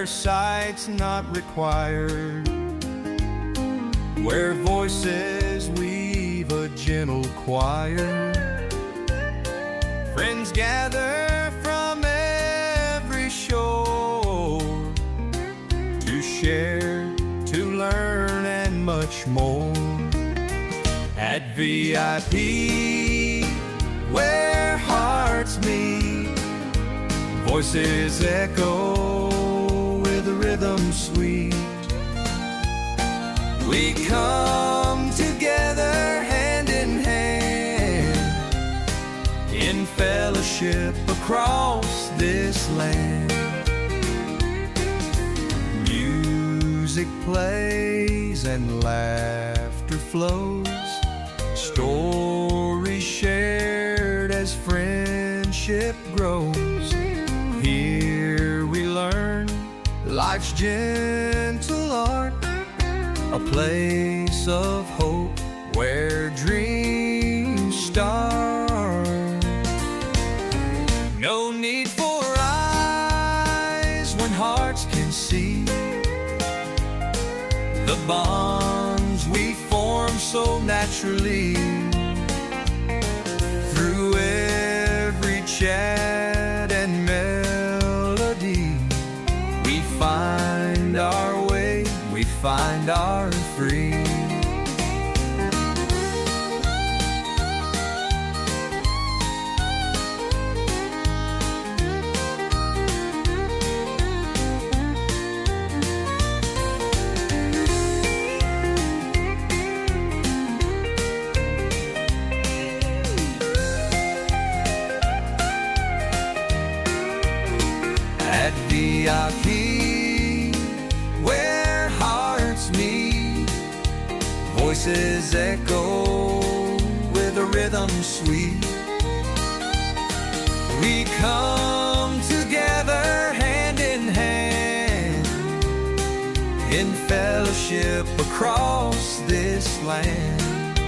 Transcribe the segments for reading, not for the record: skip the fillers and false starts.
sight's not required, where voices weave a gentle choir. Friends gather from every shore to share, to learn, and much more. At VIP, where hearts meet, voices echo with a rhythm sweet. We come together hand in hand in fellowship across this land. Music plays and laughter flows, stories shared as friendship grows. Here we learn life's gentle art, a place of hope where dreams start. No need for eyes when hearts can see the bonds we form so naturally. Through every chat and melody, we find our way, we find our free. At VIP, where hearts meet, voices echo with a rhythm sweet. We come together hand in hand in fellowship across this land.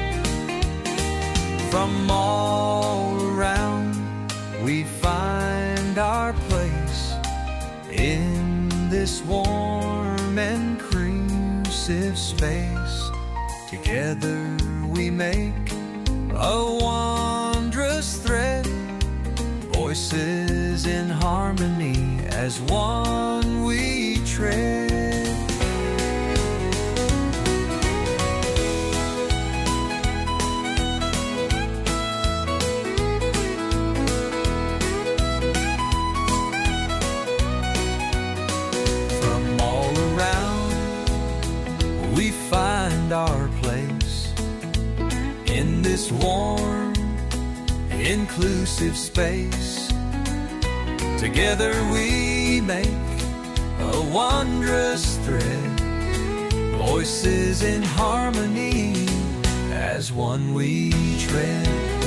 From all around we find our place in this warm and inclusive space. Together we make a wondrous thread, voices in harmony as one we tread. From all around we find our place in this warm, inclusive space. Together we make a wondrous thread, voices in harmony as one we tread.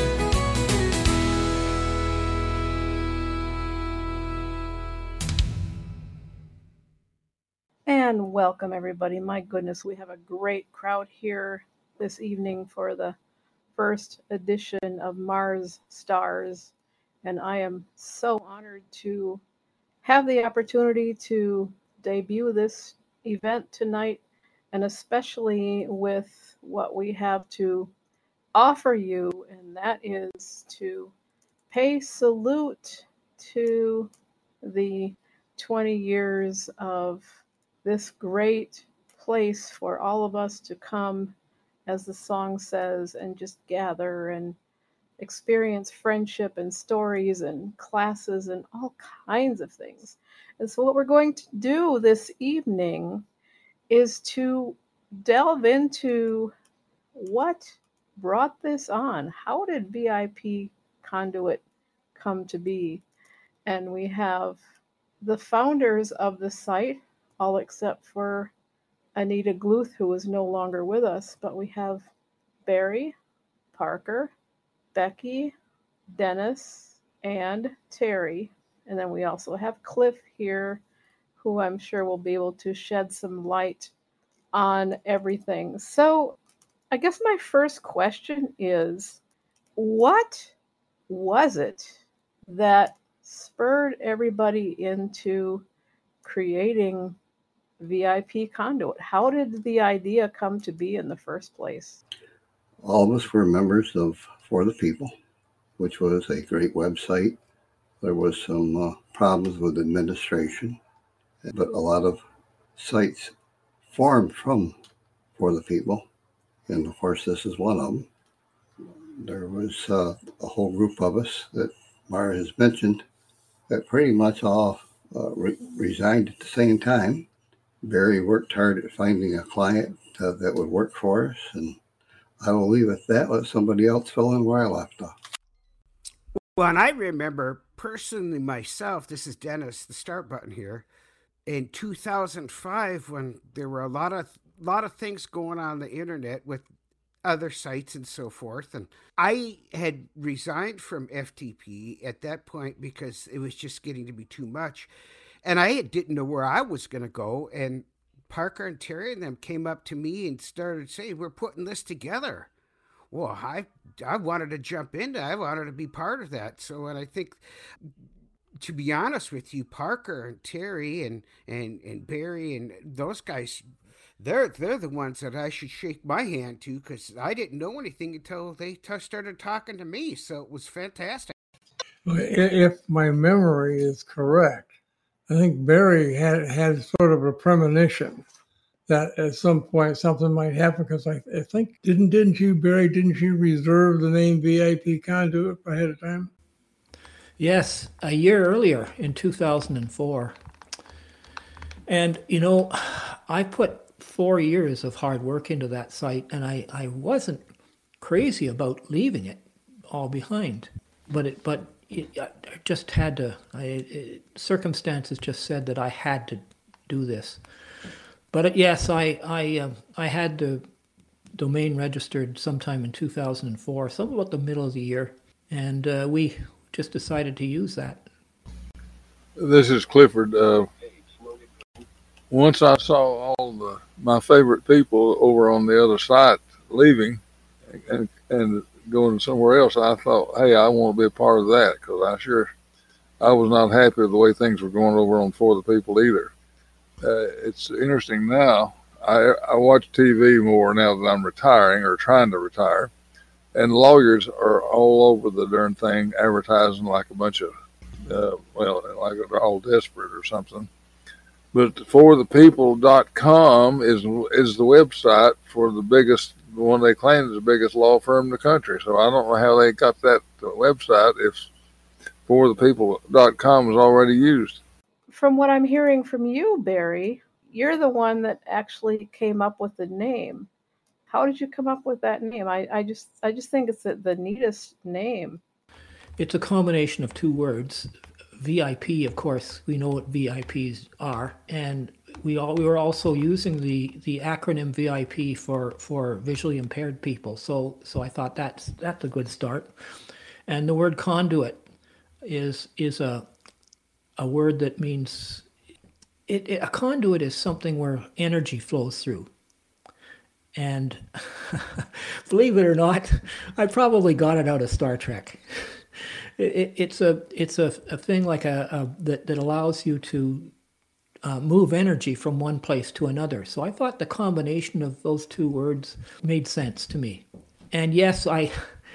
And welcome everybody. My goodness, we have a great crowd here this evening for the first edition of Mars Stars, and I am so honored to have the opportunity to debut this event tonight, and especially with what we have to offer you, and that is to pay salute to the 20 years of this great place for all of us to come, as the song says, and just gather and experience friendship and stories and classes and all kinds of things. And so what we're going to do this evening is to delve into what brought this on. How did VIP Conduit come to be? And we have the founders of the site, all except for Anita Gluth, who is no longer with us, but we have Barry, Parker, Becky, Dennis, and Terry. And then we also have Cliff here, who I'm sure will be able to shed some light on everything. So I guess my first question is, what was it that spurred everybody into creating VIP Conduit. How did the idea come to be in the first place? All of us were members of For the People, which was a great website. There was some problems with administration, but a lot of sites formed from For the People, and of course this is one of them. There was a whole group of us that Mara has mentioned that pretty much all resigned at the same time. Barry worked hard at finding a client that would work for us, and I will leave it at that. Let somebody else fill in where I left off. Well, and I remember personally myself, this is Dennis, the start button here, in 2005 when there were a lot of things going on the internet with other sites and so forth. And I had resigned from FTP at that point because it was just getting to be too much. And I didn't know where I was going to go. And Parker and Terry and them came up to me and started saying, we're putting this together. Well, I wanted to jump into it. I wanted to be part of that. So, and I think, to be honest with you, Parker and Terry and Barry and those guys, they're the ones that I should shake my hand to, because I didn't know anything until they started talking to me. So it was fantastic. If my memory is correct, I think Barry had sort of a premonition that at some point something might happen, because I think, didn't you, Barry, didn't you reserve the name VIP Conduit ahead of time? Yes, a year earlier in 2004. And, I put 4 years of hard work into that site, and I wasn't crazy about leaving it all behind. But I just had to, circumstances just said that I had to do this. But yes, I had the domain registered sometime in 2004, something about the middle of the year, and we just decided to use that. This is Clifford. Once I saw all my favorite people over on the other side leaving and going somewhere else, I thought, hey, I want to be a part of that, because I was not happy with the way things were going over on For the People either. It's interesting now. I watch TV more now that I'm retiring or trying to retire, and lawyers are all over the darn thing advertising like a bunch of, like they're all desperate or something. But forthepeople.com is the website for the one they claim is the biggest law firm in the country. So I don't know how they got that website if forthepeople.com is already used. From what I'm hearing from you, Barry, you're the one that actually came up with the name. How did you come up with that name? I just think it's the neatest name. It's a combination of two words. VIP, of course, we know what VIPs are, and we were also using the acronym VIP for visually impaired people. So I thought that's a good start. And the word conduit is a word that means a conduit is something where energy flows through. And believe it or not, I probably got it out of Star Trek. It's a thing like that allows you to move energy from one place to another. So I thought the combination of those two words made sense to me. And yes, I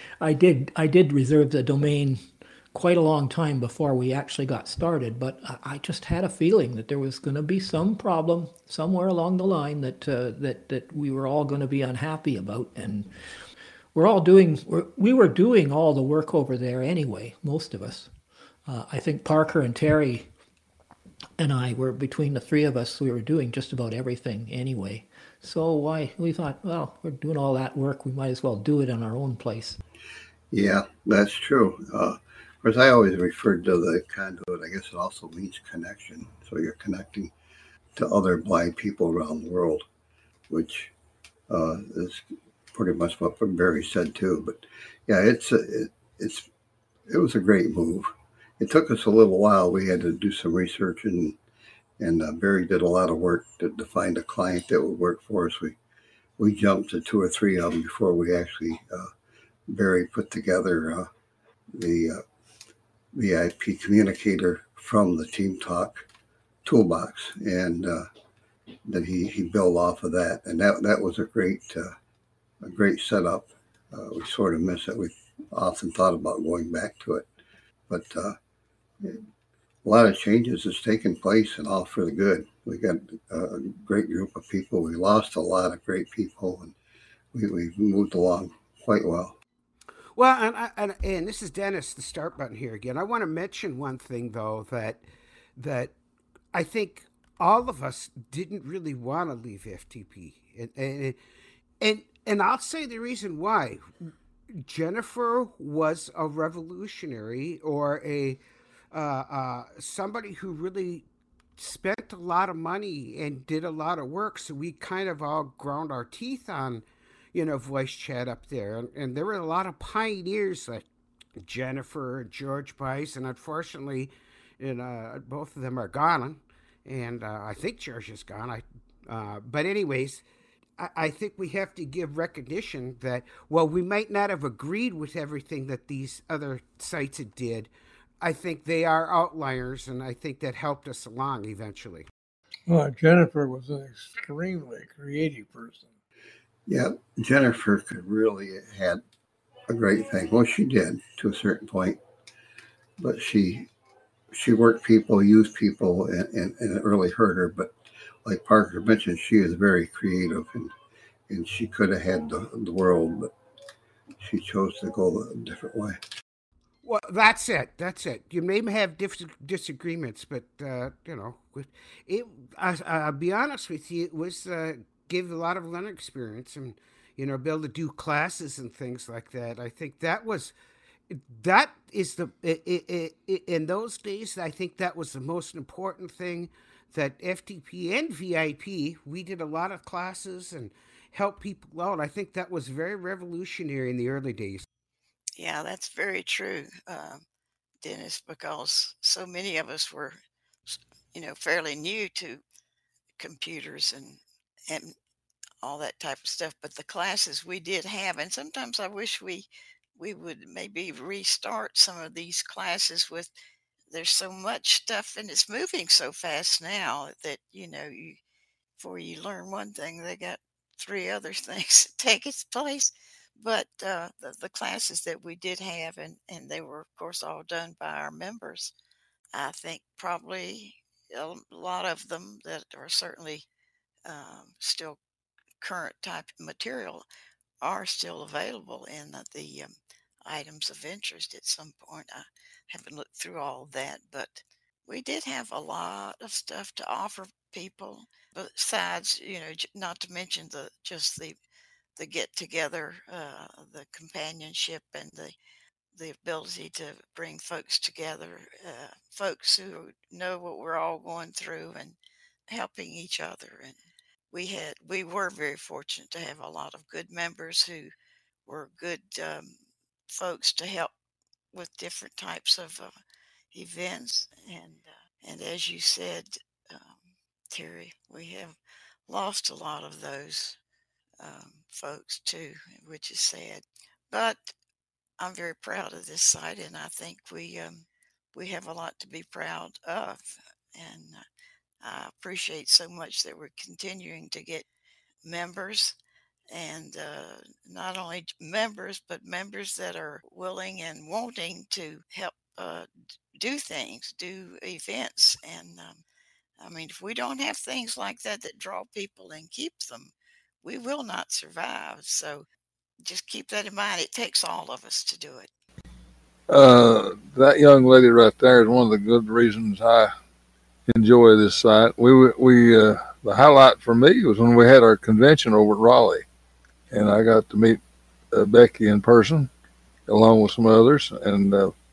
did reserve the domain quite a long time before we actually got started, but I just had a feeling that there was going to be some problem somewhere along the line that we were all going to be unhappy about. And we were doing all the work over there anyway, most of us. I think Parker and Terry and I were, between the three of us, we were doing just about everything anyway. So we thought, well, we're doing all that work, we might as well do it in our own place. Yeah, that's true. Of course, I always referred to the conduit, I guess it also means connection. So you're connecting to other blind people around the world, which is pretty much what Barry said too. But yeah, it was a great move. It took us a little while. We had to do some research, and Barry did a lot of work to find a client that would work for us. We jumped to 2 or 3 of them before we actually Barry put together the VIP communicator from the Team Talk toolbox, and then he built off of that, and that was a great setup. We sort of miss it. We often thought about going back to it, but a lot of changes has taken place, and all for the good. We got a great group of people. We lost a lot of great people, and we've moved along quite well. Well, and this is Dennis, the start button here again. I want to mention one thing though, that I think all of us didn't really want to leave FTP, and I'll say the reason why. Jennifer was a revolutionary, or a somebody who really spent a lot of money and did a lot of work. So we kind of all ground our teeth on, voice chat up there. And there were a lot of pioneers like Jennifer, George Bice, and unfortunately, both of them are gone. And I think George is gone. But anyways, I think we have to give recognition that, while we might not have agreed with everything that these other sites did, I think they are outliers, and I think that helped us along eventually. Well, Jennifer was an extremely creative person. Yeah, Jennifer could really had a great thing. Well, she did to a certain point, but she worked people, used people, and it really hurt her. But like Parker mentioned, she is very creative, and she could have had the world, but she chose to go a different way. Well, that's it. You may have disagreements, but I'll be honest with you. It was gave a lot of learning experience, and be able to do classes and things like that. I think that is in those days. I think that was the most important thing. That FTP and VIP, we did a lot of classes and helped people out. I think that was very revolutionary in the early days. Yeah, that's very true, Dennis, because so many of us were, fairly new to computers and all that type of stuff. But the classes we did have, and sometimes I wish we would maybe restart some of these classes with. There's so much stuff, and it's moving so fast now that before you learn one thing, they got 3 other things take its place. But the classes that we did have, and they were, of course, all done by our members, I think probably a lot of them that are certainly still current type of material are still available in the items of interest at some point. I haven't looked through all that, but we did have a lot of stuff to offer people. Besides, not to mention the get together, the companionship, and the ability to bring folks together, folks who know what we're all going through and helping each other. And we were very fortunate to have a lot of good members who were good folks to help with different types of events. And as you said, Terry, we have lost a lot of those folks too, which is sad. But I'm very proud of this site, and I think we have a lot to be proud of. And I appreciate so much that we're continuing to get members, and not only members, but members that are willing and wanting to help do things, do events. And if we don't have things like that draw people and keep them, we will not survive. So just keep that in mind. It takes all of us to do it. That young lady right there is one of the good reasons I enjoy this site. The highlight for me was when we had our convention over at Raleigh, and I got to meet Becky in person along with some others. And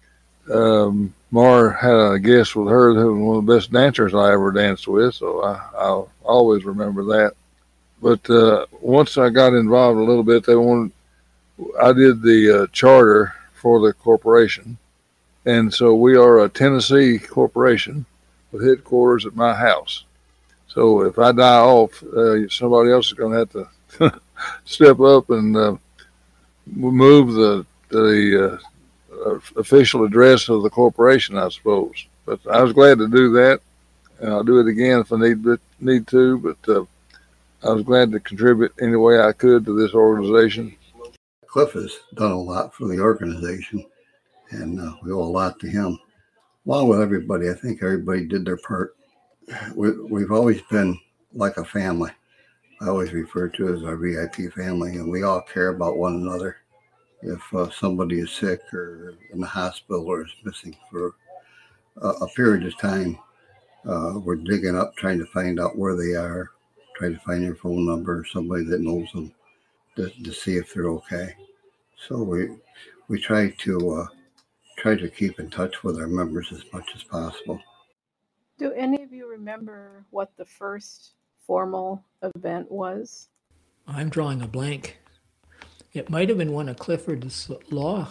Mar had a guest with her who was one of the best dancers I ever danced with, so I'll always remember that. But once I got involved a little bit, I did the charter for the corporation. And so we are a Tennessee corporation with headquarters at my house. So if I die off, somebody else is going to have to step up and move the official address of the corporation, I suppose. But I was glad to do that. and I'll do it again if I need to. But I was glad to contribute any way I could to this organization. Cliff has done a lot for the organization, and we owe a lot to him. Along with everybody, I think everybody did their part. We've always been like a family. I always refer to it as our VIP family, and we all care about one another. If somebody is sick or in the hospital or is missing for a period of time, we're digging up, trying to find out where they are, trying to find their phone number, somebody that knows them, to see if they're okay. So we try to keep in touch with our members as much as possible. Do any of you remember what the first formal event was? I'm drawing a blank. It might have been one of Clifford's law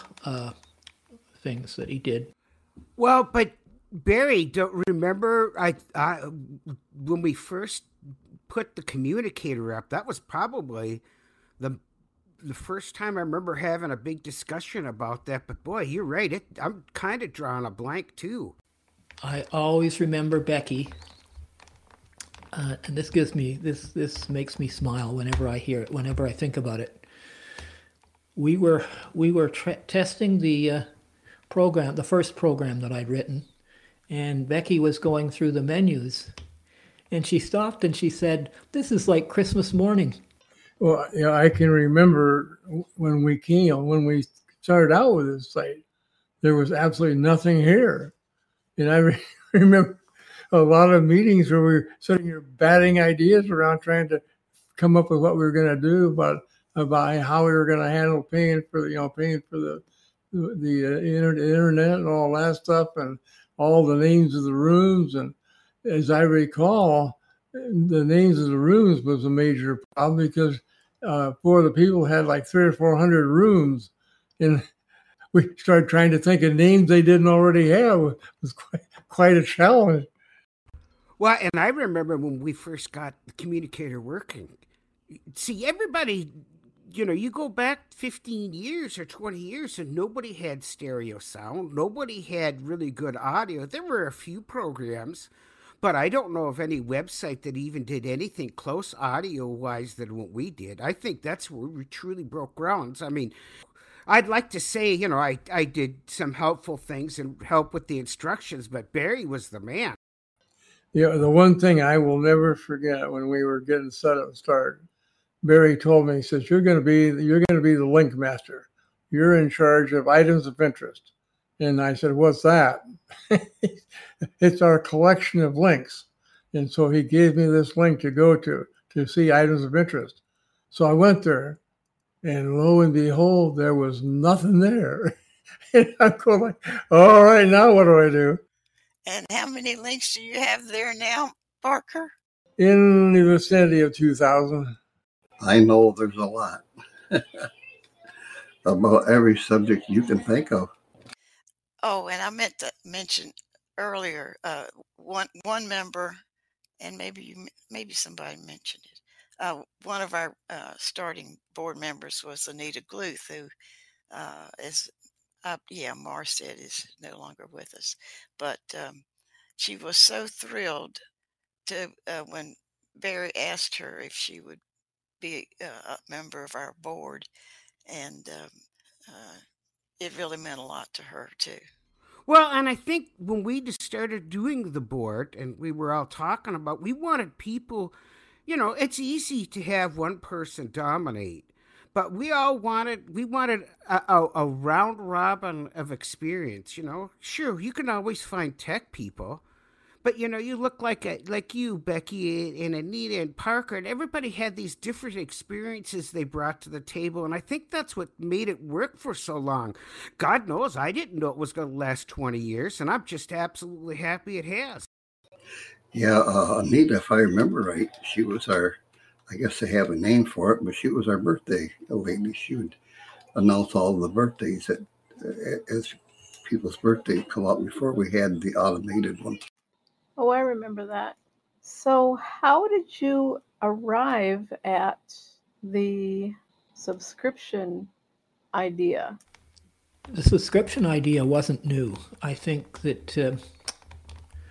things that he did. Well, but Barry, don't remember I when we first put the communicator up, that was probably the first time I remember having a big discussion about that. But boy, you're right. I'm kind of drawing a blank too. I always remember Becky, and this makes me smile whenever I hear it, whenever I think about it. We were testing the program, the first program that I'd written, and Becky was going through the menus, and she stopped and she said, "This is like Christmas morning." Well, I can remember when we started out with this site, there was absolutely nothing here. And I remember a lot of meetings where we were sitting here batting ideas around, trying to come up with what we were going to do about how we were going to handle paying for the internet and all that stuff, and all the names of the rooms. And as I recall, the names of the rooms was a major problem because four of the people had like 300 or 400 rooms, and we started trying to think of names they didn't already have. It was quite a challenge. Well, and I remember when we first got the communicator working. See, everybody, you go back 15 years or 20 years and nobody had stereo sound. Nobody had really good audio. There were a few programs, but I don't know of any website that even did anything close audio-wise than what we did. I think that's where we truly broke grounds. I mean, I'd like to say, I did some helpful things and help with the instructions, but Barry was the man. The one thing I will never forget when we were getting set up started, Barry told me, he says, you're going to be the link master. You're in charge of items of interest. And I said, what's that? It's our collection of links. And so he gave me this link to go to see items of interest. So I went there, and lo and behold, there was nothing there. And I'm going like, all right, now what do I do? And how many links do you have there now, Parker? In the vicinity of 2,000. I know there's a lot. About every subject you can think of. Oh, and I meant to mention earlier, one member, and maybe somebody mentioned it. One of our starting board members was Anita Gluth, who Mar said is no longer with us. But she was so thrilled to when Barry asked her if she would be a member of our board, and it really meant a lot to her too. Well, and I think when we just started doing the board and we were all talking about, we wanted people, it's easy to have one person dominate, but we wanted a round robin of experience, Sure, you can always find tech people, but, you look like you, Becky, and Anita and Parker, and everybody had these different experiences they brought to the table, and I think that's what made it work for so long. God knows I didn't know it was going to last 20 years, and I'm just absolutely happy it has. Yeah, Anita, if I remember right, she was our, I guess they have a name for it, but she was our birthday lady. She would announce all the birthdays as people's birthdays come up before we had the automated one. Oh, I remember that. So how did you arrive at the subscription idea? The subscription idea wasn't new. I think that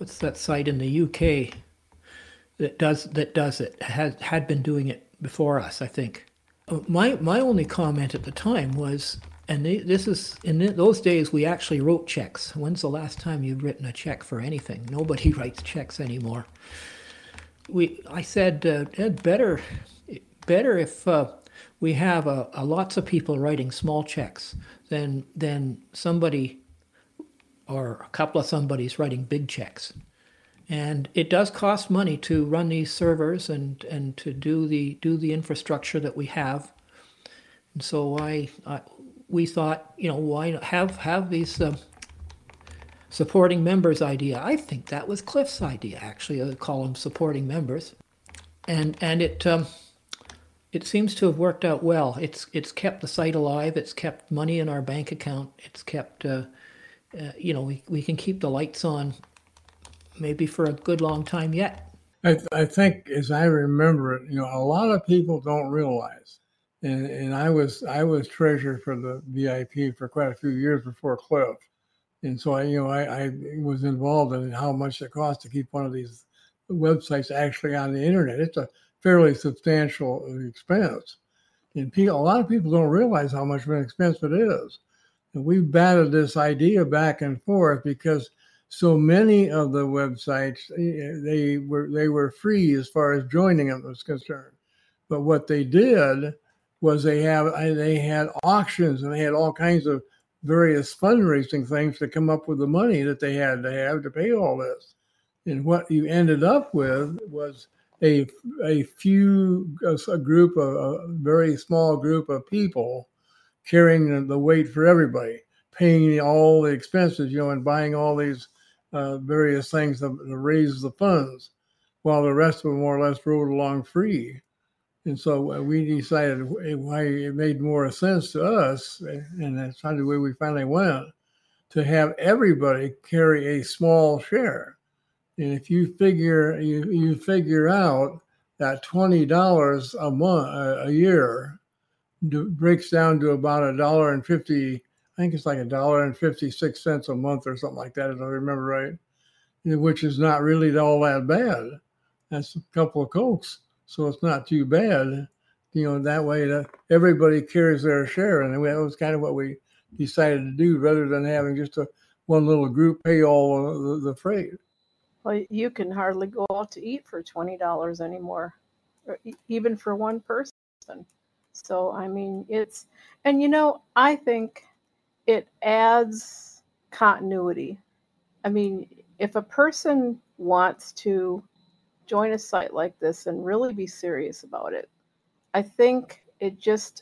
what's that site in the UK that does it, had been doing it before us, I think. My only comment at the time was, and this is, in those days we actually wrote checks. When's the last time you've written a check for anything? Nobody writes checks anymore. I said, Ed, better if we have lots of people writing small checks than somebody or a couple of somebodies writing big checks. And it does cost money to run these servers and to do the infrastructure that we have. And so we thought, why have these supporting members idea? I think that was Cliff's idea, actually. I call them supporting members, and it seems to have worked out well. It's kept the site alive. It's kept money in our bank account. It's kept we can keep the lights on maybe for a good long time yet. I think, as I remember it, a lot of people don't realize, and I was treasurer for the VIP for quite a few years before Cliff, and so I was involved in how much it costs to keep one of these websites actually on the internet. It's a fairly substantial expense, and a lot of people don't realize how much of an expense it is. And we batted this idea back and forth because so many of the websites, they were free as far as joining them was concerned. But what they did was they had auctions, and they had all kinds of various fundraising things to come up with the money that they had to have to pay all this. And what you ended up with was a very small group of people carrying the weight for everybody, paying all the expenses, and buying all these various things to raise the funds, while the rest of them more or less rode along free. And so we decided why it made more sense to us, and that's kind of the way we finally went, to have everybody carry a small share. And if you figure out that $20 a year breaks down to about $1.50. I think it's like $1.56 a month or something like that, if I remember right, which is not really all that bad. That's a couple of Cokes, so it's not too bad. That way that everybody carries their share, and that was kind of what we decided to do, rather than having just one little group pay all the freight. Well, you can hardly go out to eat for $20 anymore, or even for one person. So, I mean, I think it adds continuity. I mean, if a person wants to join a site like this and really be serious about it, I think it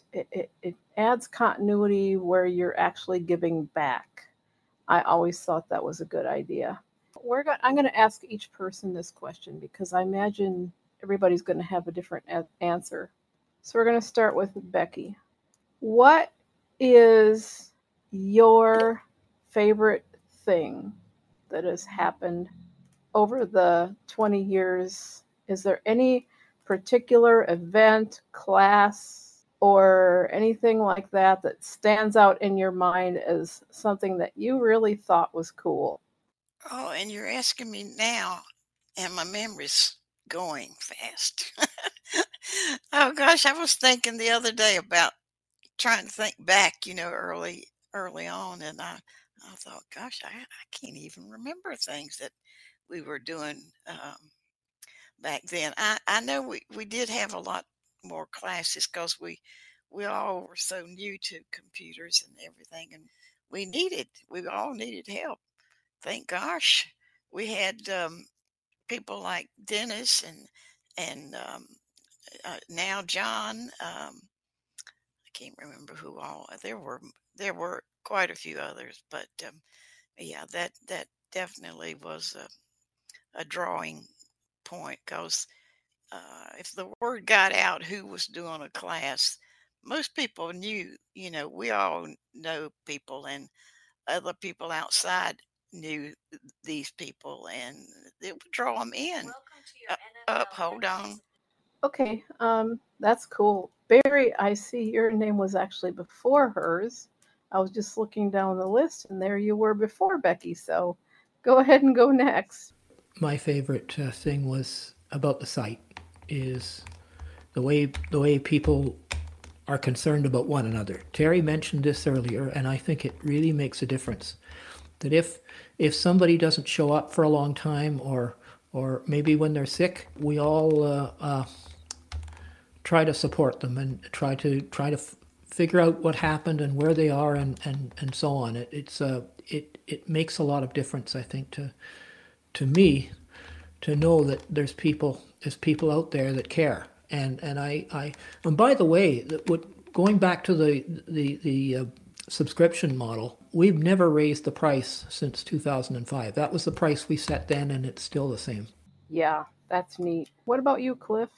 adds continuity where you're actually giving back. I always thought that was a good idea. I'm going to ask each person this question because I imagine everybody's going to have a different answer. So we're going to start with Becky. What is your favorite thing that has happened over the 20 years? Is there any particular event, class, or anything like that that stands out in your mind as something that you really thought was cool? Oh, and you're asking me now, and my memory's going fast. Oh gosh, I was thinking the other day about trying to think back, early on, and I thought, gosh, I can't even remember things that we were doing back then. I know we did have a lot more classes because we all were so new to computers and everything, and we all needed help. Thank gosh, we had people like Dennis and now John. I can't remember who all. There were quite a few others, but yeah, that definitely was a drawing point because if the word got out who was doing a class, most people knew. We all know people, and other people outside knew these people, and it would draw them in. Hold on. Okay, that's cool. Barry, I see your name was actually before hers. I was just looking down the list, and there you were before Becky. So go ahead and go next. my favorite thing was about the site is the way people are concerned about one another. Terry mentioned this earlier, and I think it really makes a difference. That if somebody doesn't show up for a long time, or maybe when they're sick, we all try to support them and try to figure out what happened and where they are and so on. It makes a lot of difference, I think, to me, to know that there's people out there that care. And by the way, going back to the subscription model, we've never raised the price since 2005. That was the price we set then, and it's still the same. Yeah, that's neat. What about you, Cliff?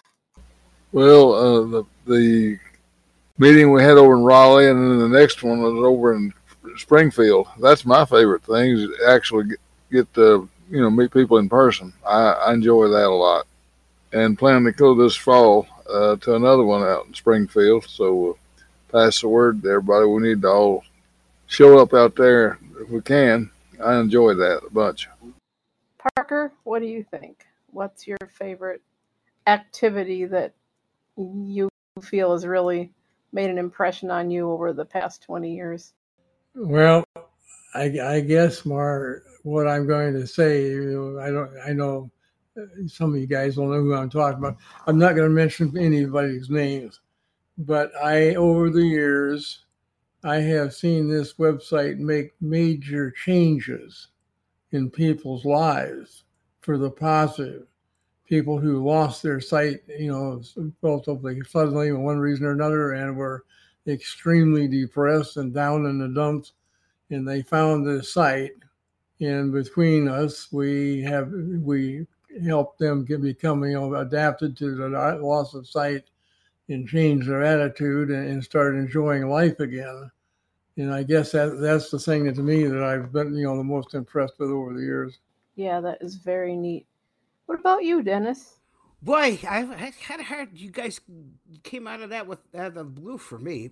Well, the meeting we had over in Raleigh, and then the next one was over in Springfield. That's my favorite thing, is actually get to meet people in person. I enjoy that a lot, and plan to go this fall to another one out in Springfield. So pass the word to everybody. We need to all show up out there if we can. I enjoy that a bunch. Parker, what do you think? What's your favorite activity that you feel has really made an impression on you over the past 20 years? Well, I guess, Mar, what I'm going to say, I know some of you guys will know who I'm talking about. I'm not going to mention anybody's names, but over the years, I have seen this website make major changes in people's lives for the positive. People who lost their sight, relatively suddenly for one reason or another, and were extremely depressed and down in the dumps, and they found this site. And between us, we helped them become adapted to the loss of sight and change their attitude and start enjoying life again. And I guess that's the thing that, to me, that I've been the most impressed with over the years. Yeah, that is very neat. What about you, Dennis? Boy, I kind of heard you guys came out of that with the blue for me.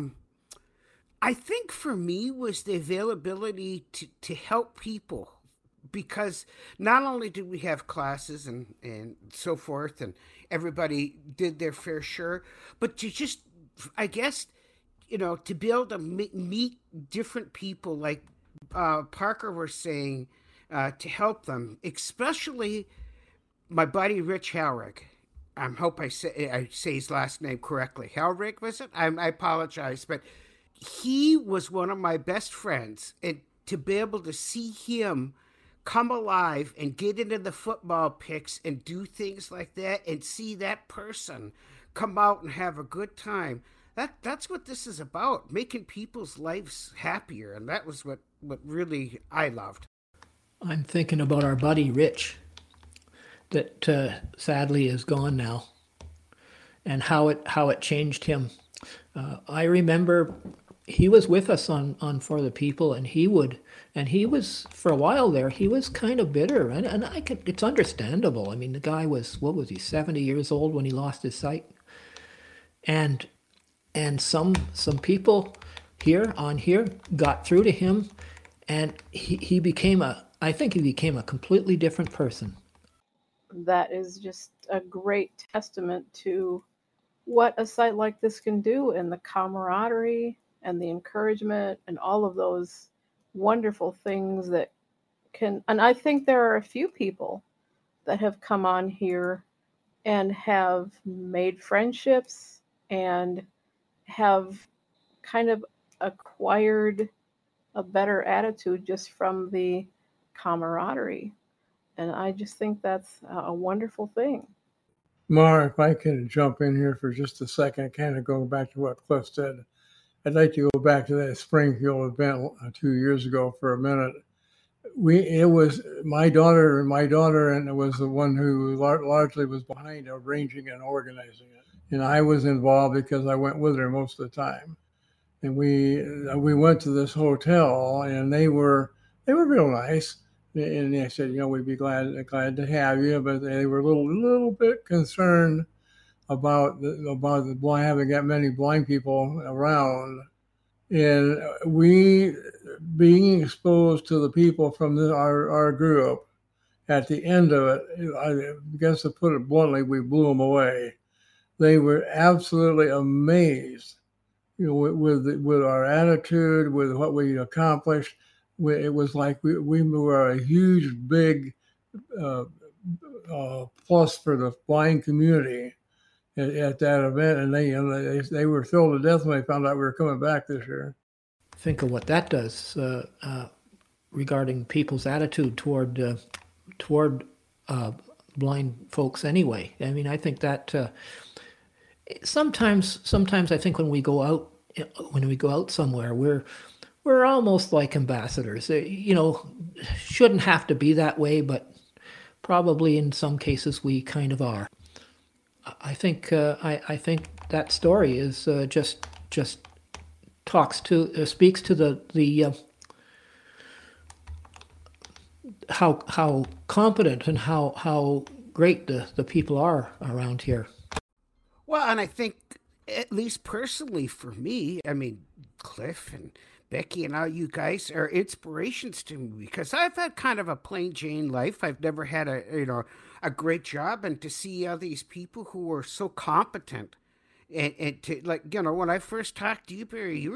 I think for me was the availability to help people, because not only did we have classes and so forth, and everybody did their fair share, but to just, I guess, to be able to meet different people, like Parker was saying, to help them, especially my buddy Rich Halrig. I hope I say his last name correctly. Halrig, was it? I apologize, but he was one of my best friends, and to be able to see him come alive and get into the football picks and do things like that, and see that person come out and have a good time, that's what this is about, making people's lives happier, and that was what really I loved. I'm thinking about our buddy Rich, that sadly is gone now, and how it changed him. I remember he was with us on For the People, and he was, for a while there, he was kind of bitter, and it's understandable. I mean, the guy was, what was he, 70 years old when he lost his sight, and some people here got through to him, and he became I think he became a completely different person. That is just a great testament to what a site like this can do, and the camaraderie and the encouragement and all of those wonderful things that can. And I think there are a few people that have come on here and have made friendships and have kind of acquired a better attitude just from the camaraderie. And I just think that's a wonderful thing. Mar, if I can jump in here for just a second, kind of going back to what Cliff said, I'd like to go back to that Springfield event 2 years ago for a minute. It was my daughter, and it was the one who largely was behind arranging and organizing it. And I was involved because I went with her most of the time. And we went to this hotel, and they were real nice. And they said, we'd be glad to have you, but they were a little bit concerned about having that many blind people around, and we being exposed to the people from our group, at the end of it, I guess to put it bluntly, we blew them away. They were absolutely amazed, with our attitude, with what we accomplished. It was like we were a huge, big plus for the blind community at that event, and they were thrilled to death when they found out we were coming back this year. Think of what that does regarding people's attitude toward blind folks. Anyway, I mean, I think that sometimes I think when we go out somewhere, we're almost like ambassadors. Shouldn't have to be that way, but probably in some cases we kind of are. I think that story is just speaks to the how competent and how great the people are around here. Well, and I think, at least personally for me, I mean, Cliff and Becky and all you guys are inspirations to me, because I've had kind of a plain Jane life. I've never had a great job, and to see all these people who are so competent, and to, like, when I first talked to you, Barry,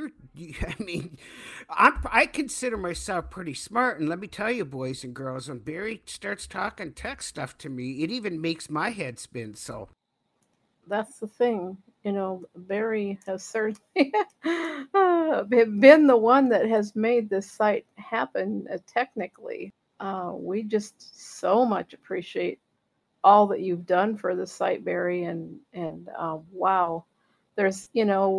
I consider myself pretty smart, and let me tell you, boys and girls, when Barry starts talking tech stuff to me, it even makes my head spin. So That's the thing. Barry has certainly been the one that has made this site happen technically. We just so much appreciate all that you've done for the site, Barry, and wow, there's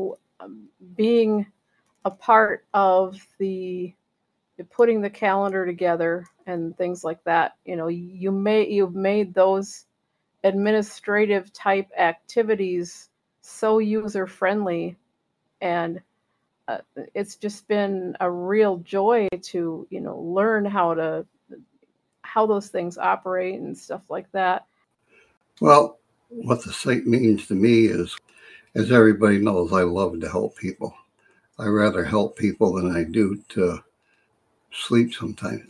being a part of the putting the calendar together and things like that. You've made those administrative type activities so user friendly, and it's just been a real joy to learn how those things operate and stuff like that. Well, what the site means to me is, as everybody knows, I love to help people. I rather help people than I do to sleep sometimes.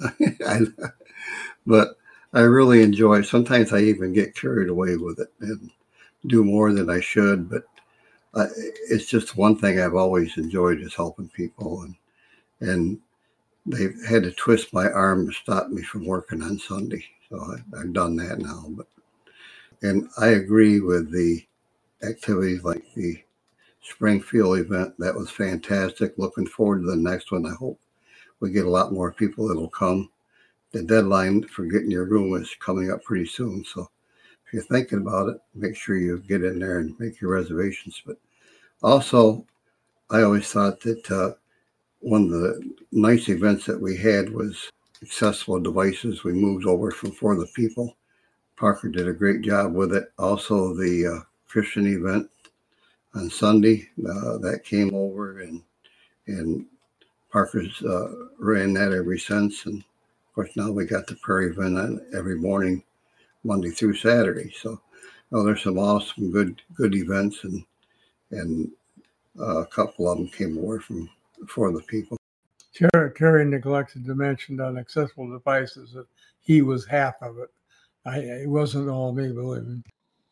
But I really enjoy. Sometimes I even get carried away with it and do more than I should. But it's just one thing I've always enjoyed is helping people, and they've had to twist my arm to stop me from working on Sunday. So I've done that now. And I agree with the activities like the Springfield event. That was fantastic. Looking forward to the next one. I hope we get a lot more people that'll come. The deadline for getting your room is coming up pretty soon. So if you're thinking about it, make sure you get in there and make your reservations. But also, I always thought that one of the nice events that we had was accessible devices. We moved over from For the People. Parker did a great job with it. Also, the Christian event on Sunday, that came over, and Parker's ran that ever since. And of course, now we got the prayer event on every morning, Monday through Saturday. So there's some awesome, good events, and a couple of them came over from For the People. Terry neglected to mention on accessible devices that he was half of it. It wasn't all me, believe me.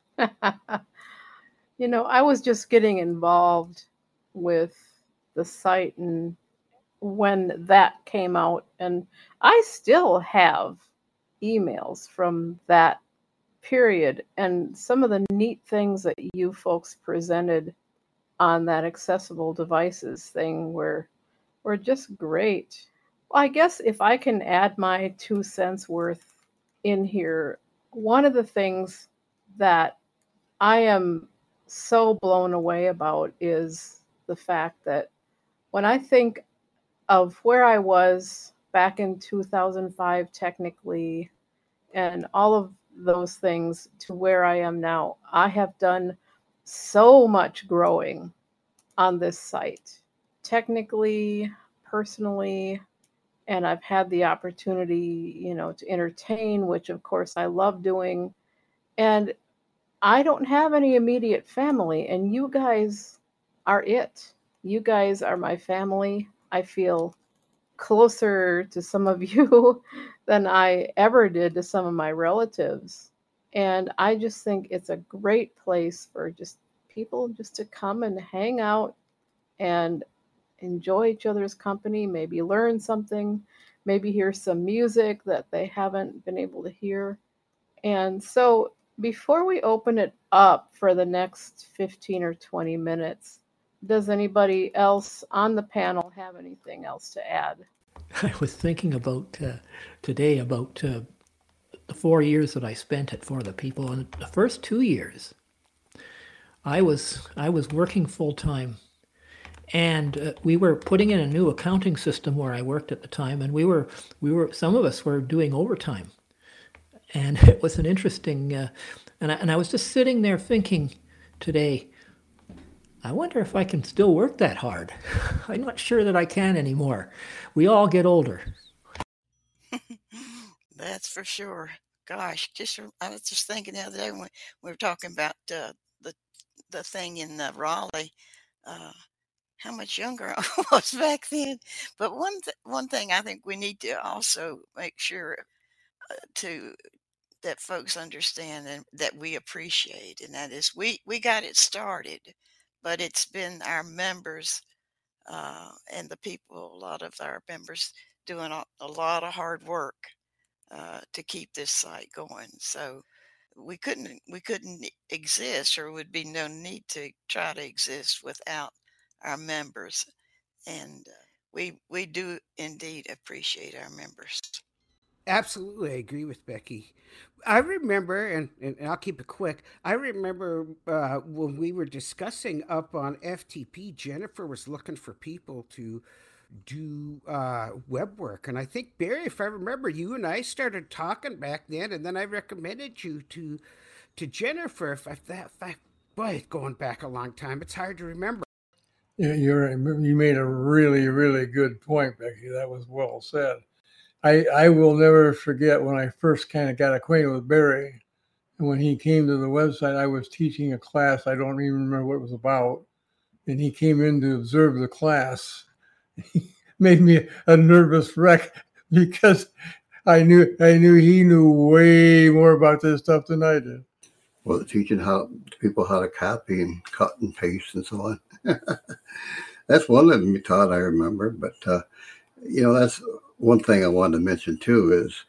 I was just getting involved with the site and when that came out, and I still have emails from that period, and some of the neat things that you folks presented on that accessible devices thing were just great. Well, I guess if I can add my 2 cents worth in here, one of the things that I am so blown away about is the fact that when I think of where I was back in 2005 technically, and all of those things to where I am now, I have done so much growing on this site, technically, personally, and I've had the opportunity, to entertain, which of course I love doing. And I don't have any immediate family, and you guys are it. You guys are my family. I feel closer to some of you than I ever did to some of my relatives. And I just think it's a great place for just people just to come and hang out and enjoy each other's company, maybe learn something, maybe hear some music that they haven't been able to hear. And so before we open it up for the next 15 or 20 minutes, does anybody else on the panel have anything else to add? I was thinking about today about the 4 years that I spent at For the People. And the first 2 years, I was working full time, and we were putting in a new accounting system where I worked at the time, and we were some of us were doing overtime, and it was an interesting. And I was just sitting there thinking today, I wonder if I can still work that hard. I'm not sure that I can anymore. We all get older. That's for sure. Gosh, I was just thinking the other day when we were talking about the thing in Raleigh, how much younger I was back then. But one thing I think we need to also make sure that folks understand and that we appreciate, and that is we got it started, but it's been our members and the people, a lot of our members doing a lot of hard work to keep this site going. So we couldn't exist, or would be no need to try to exist without our members. And we do indeed appreciate our members. Absolutely, I agree with Becky. I remember, and I'll keep it quick. I remember when we were discussing up on FTP, Jennifer was looking for people to do web work, and I think, Barry, if I remember, you and I started talking back then, and then I recommended you to Jennifer. Boy, going back a long time, it's hard to remember. Yeah, you made a really, really good point, Becky. That was well said. I will never forget when I first kind of got acquainted with Barry, and when he came to the website, I was teaching a class. I don't even remember what it was about, and he came in to observe the class. He made me a nervous wreck because I knew he knew way more about this stuff than I did. Well, teaching people how to copy and cut and paste and so on. That's one of them you taught, I remember. But that's one thing I wanted to mention too is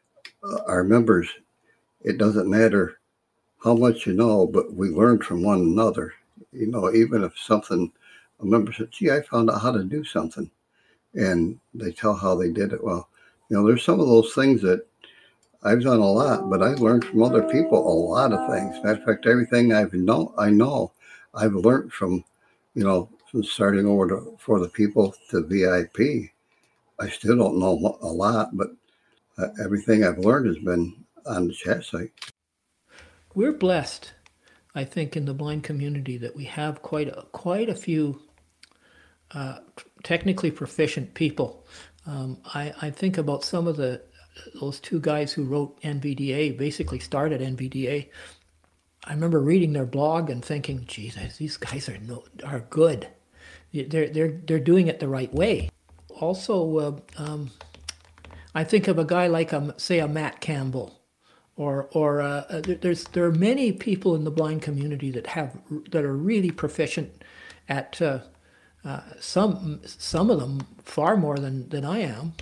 our members. It doesn't matter how much you know, but we learn from one another. Even if a member said, "Gee, I found out how to do something," and they tell how they did it. Well, there's some of those things that I've done a lot, but I've learned from other people a lot of things. Matter of fact, everything I know, I've learned from starting over For the People to VIP. I still don't know a lot, but everything I've learned has been on the chat site. We're blessed, I think, in the blind community that we have quite a few technically proficient people. I think about some of those two guys who wrote NVDA, basically started NVDA. I remember reading their blog and thinking, "Jesus, these guys are good. They're doing it the right way." Also, I think of a guy like say a Matt Campbell, or there are many people in the blind community that are really proficient at some of them far more than I am.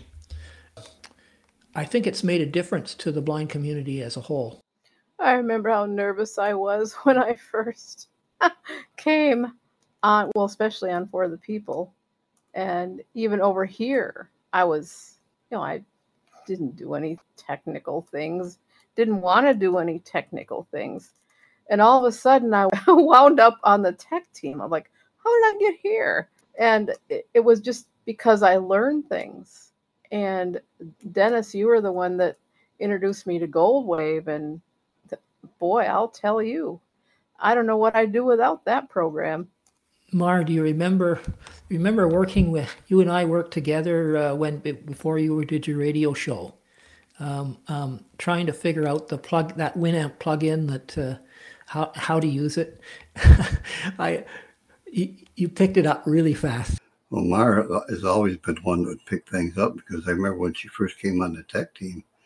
I think it's made a difference to the blind community as a whole. I remember how nervous I was when I first came on, well, especially on For the People. And even over here, I was, I didn't do any technical things, didn't want to do any technical things. And all of a sudden, I wound up on the tech team. I'm like, how did I get here? And it was just because I learned things. And Dennis, you were the one that introduced me to Goldwave. And boy, I'll tell you, I don't know what I'd do without that program. Mar, do you remember working with you and I worked together before you did your radio show, trying to figure out that Winamp plugin that how to use it. You picked it up really fast. Well, Mara has always been one that would pick things up, because I remember when she first came on the tech team,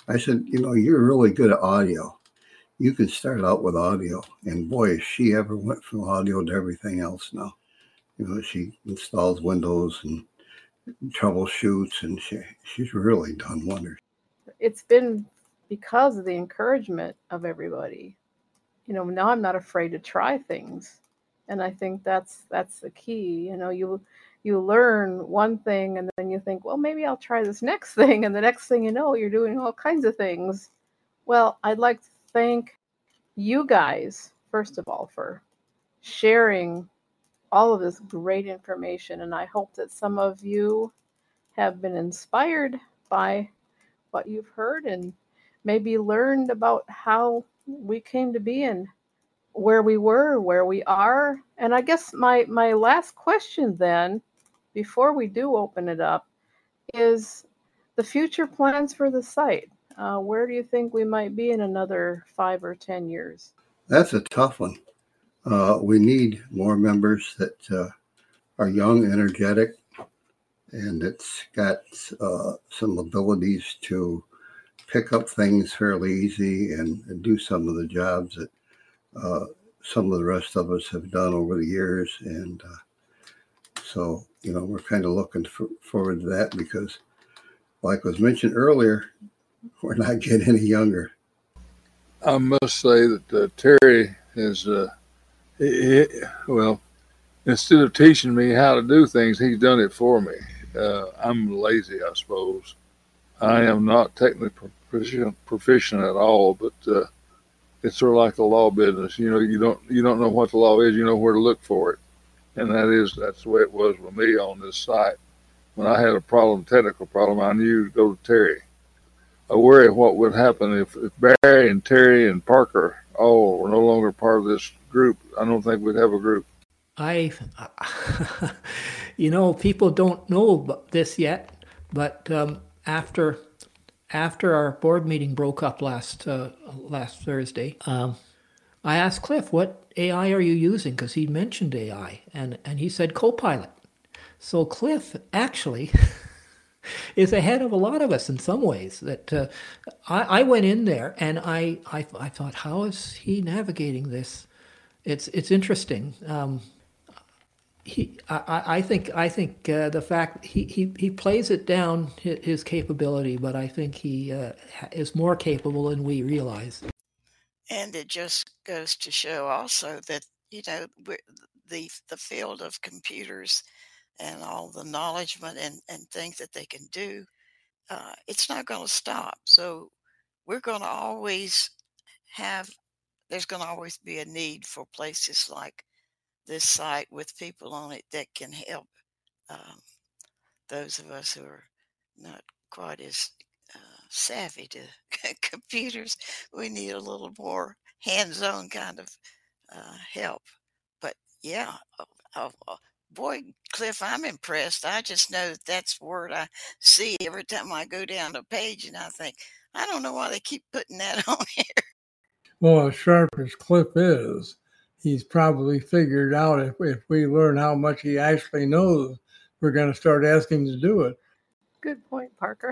I said, you're really good at audio. You can start out with audio. And boy, if she ever went from audio to everything else now. She installs Windows and troubleshoots, and she's really done wonders. It's been because of the encouragement of everybody. Now I'm not afraid to try things. And I think that's the key. You learn one thing and then you think, well, maybe I'll try this next thing. And the next thing you know, you're doing all kinds of things. Well, I'd like to thank you guys, first of all, for sharing all of this great information. And I hope that some of you have been inspired by what you've heard and maybe learned about how we came to be and where we were, where we are. And I guess my last question then, before we do open it up, is the future plans for the site. Where do you think we might be in another 5 or 10 years? That's a tough one. We need more members that are young, energetic, and it's got some abilities to pick up things fairly easy and do some of the jobs that some of the rest of us have done over the years. And so, we're kind of looking forward to that because, like was mentioned earlier, we're not getting any younger. I must say that Terry has, well, instead of teaching me how to do things, he's done it for me. I'm lazy, I suppose. I am not technically proficient at all, but it's sort of like the law business. You don't know what the law is, you know where to look for it. And that's the way it was with me on this site. When I had a technical problem, I knew to go to Terry. I worry what would happen if Barry and Terry and Parker all were no longer part of this group. I don't think we'd have a group. People don't know this yet, but after our board meeting broke up last Thursday, I asked Cliff, what AI are you using? Because he mentioned AI, and he said Copilot. So Cliff actually is ahead of a lot of us in some ways. That I went in there and I thought, how is he navigating this? It's interesting. I think the fact he plays it down his capability, but I think he is more capable than we realize. And it just goes to show also that the field of computers and all the knowledge and things that they can do, it's not going to stop. So we're going to always there's going to always be a need for places like this site with people on it that can help those of us who are not quite as savvy to computers. We need a little more hands-on kind of help. But yeah, boy, Cliff, I'm impressed. I just know that's a word I see every time I go down a page, and I think, I don't know why they keep putting that on here. Well, as sharp as Cliff is, he's probably figured out if we learn how much he actually knows, we're going to start asking him to do it. Good point, Parker.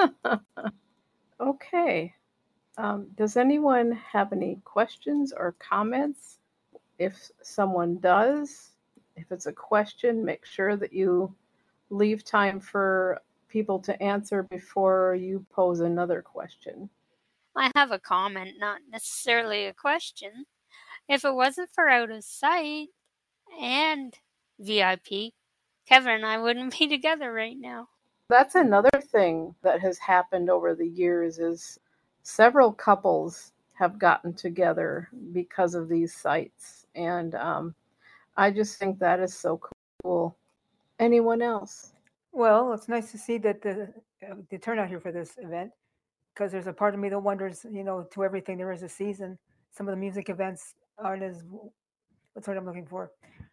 Okay. Does anyone have any questions or comments? If someone does, if it's a question, make sure that you leave time for people to answer before you pose another question. I have a comment, not necessarily a question. If it wasn't for Out of Sight and VIP, Kevin and I wouldn't be together right now. That's another thing that has happened over the years is several couples have gotten together because of these sites. And I just think that is so cool. Anyone else? Well, it's nice to see that the turnout here for this event, because there's a part of me that wonders, to everything there is a season. Some of the music events aren't as, what's what I'm looking for?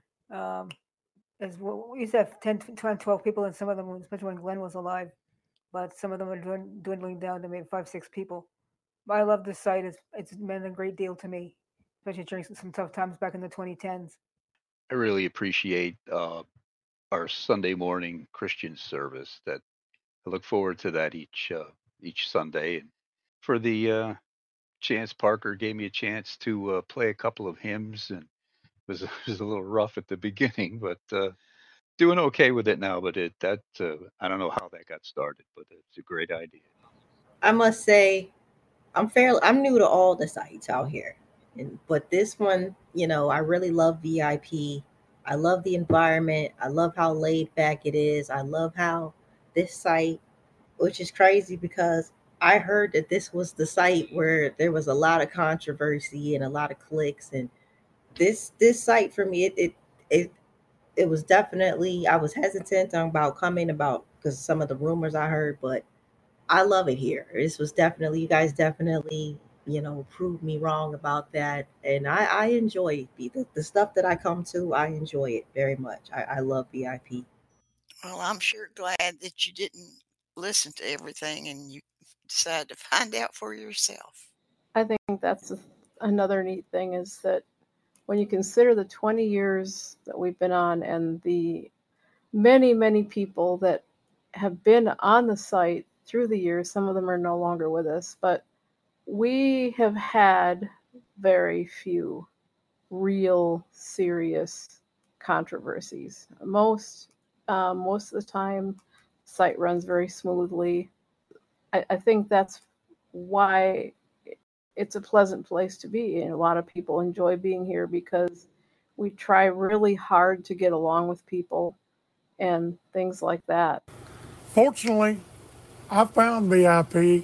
As we used to have 10, 12 people, and some of them, especially when Glenn was alive, but some of them are dwindling down to maybe 5, 6 people. But I love this site. It's meant a great deal to me, especially during some tough times back in the 2010s. I really appreciate our Sunday morning Christian service. That I look forward to that each Sunday, and for the chance. Parker gave me a chance to play a couple of hymns, and it was a little rough at the beginning, but doing okay with it now. But I don't know how that got started, but it's a great idea. I must say, I'm new to all the sites out here, but this one, I really love VIP. I love the environment. I love how laid back it is. I love how this site, which is crazy because I heard that this was the site where there was a lot of controversy and a lot of clicks, and this site for me, it it was definitely, I was hesitant about coming about because some of the rumors I heard, but I love it here. This was definitely, you guys definitely, proved me wrong about that. And I enjoy the stuff that I come to. I enjoy it very much. I love VIP. Well, I'm sure glad that you didn't listen to everything and you decided to find out for yourself. I think that's another neat thing is that when you consider the 20 years that we've been on and the many, many people that have been on the site through the years, some of them are no longer with us, but we have had very few real serious controversies. Most of the time, site runs very smoothly. I think that's why it's a pleasant place to be, and a lot of people enjoy being here because we try really hard to get along with people and things like that. Fortunately, I found VIP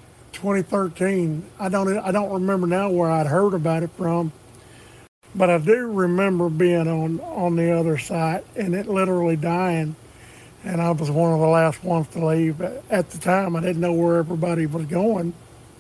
2013. I don't remember now where I'd heard about it from, but I do remember being on the other site and it literally dying. And I was one of the last ones to leave. At the time, I didn't know where everybody was going,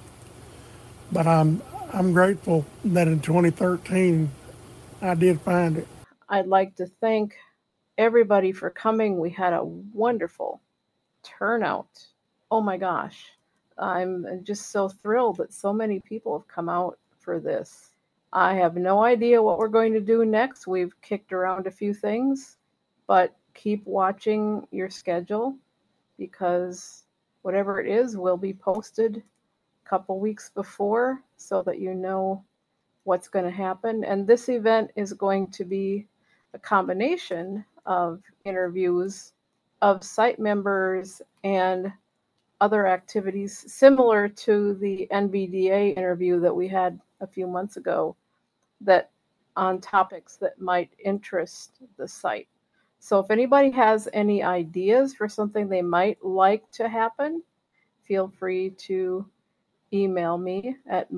but I'm grateful that in 2013 I did find it. I'd like to thank everybody for coming. We had a wonderful turnout. Oh my gosh. I'm just so thrilled that so many people have come out for this. I have no idea what we're going to do next. We've kicked around a few things, but keep watching your schedule because whatever it is will be posted a couple weeks before so that you know what's going to happen. And this event is going to be a combination of interviews of site members and other activities similar to the NBDA interview that we had a few months ago that on topics that might interest the site. So if anybody has any ideas for something they might like to happen, feel free to email me at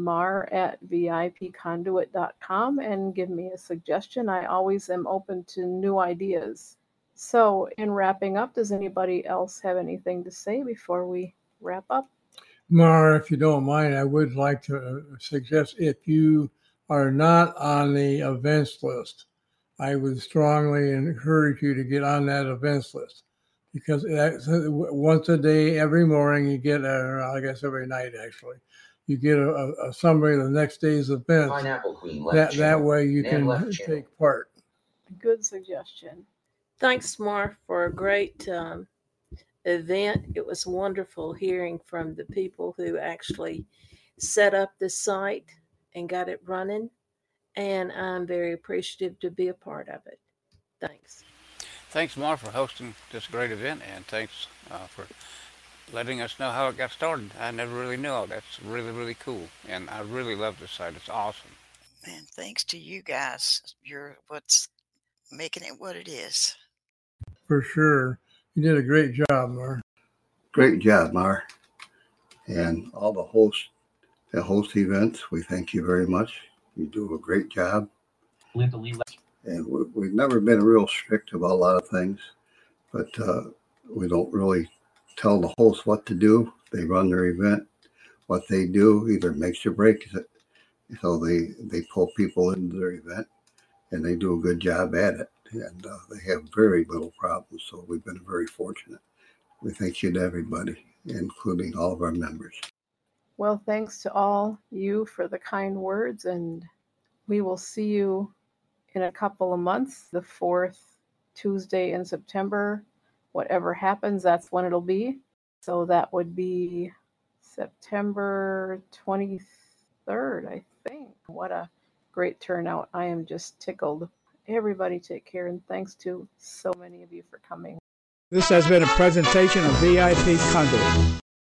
mar@vipconduit.com and give me a suggestion. I always am open to new ideas. So in wrapping up, does anybody else have anything to say before we wrap up? Mara, if you don't mind, I would like to suggest if you are not on the events list, I would strongly encourage you to get on that events list because once a day, every morning, you get, I guess every night actually, you get a summary of the next day's events. Pineapple Queen. That way you can take part. Good suggestion. Thanks, Mar, for a great event. It was wonderful hearing from the people who actually set up the site and got it running. And I'm very appreciative to be a part of it. Thanks. Thanks, Mar, for hosting this great event, and thanks for letting us know how it got started. I never really knew. That's really, really cool, and I really love this site. It's awesome. And thanks to you guys. You're what's making it what it is. For sure. You did a great job, Mar. Great job, Mar. And all the host events, we thank you very much. You do a great job. And we've never been real strict about a lot of things, but we don't really tell the hosts what to do. They run their event. What they do either makes or breaks it. So they pull people into their event, and they do a good job at it. And they have very little problems, so we've been very fortunate. We thank you to everybody, including all of our members. Well, thanks to all you for the kind words, and we will see you in a couple of months, the 4th Tuesday in September. Whatever happens, that's when it'll be. So that would be September 23rd, I think. What a great turnout. I am just tickled. Everybody take care, and thanks to so many of you for coming. This has been a presentation of VIP Conduit.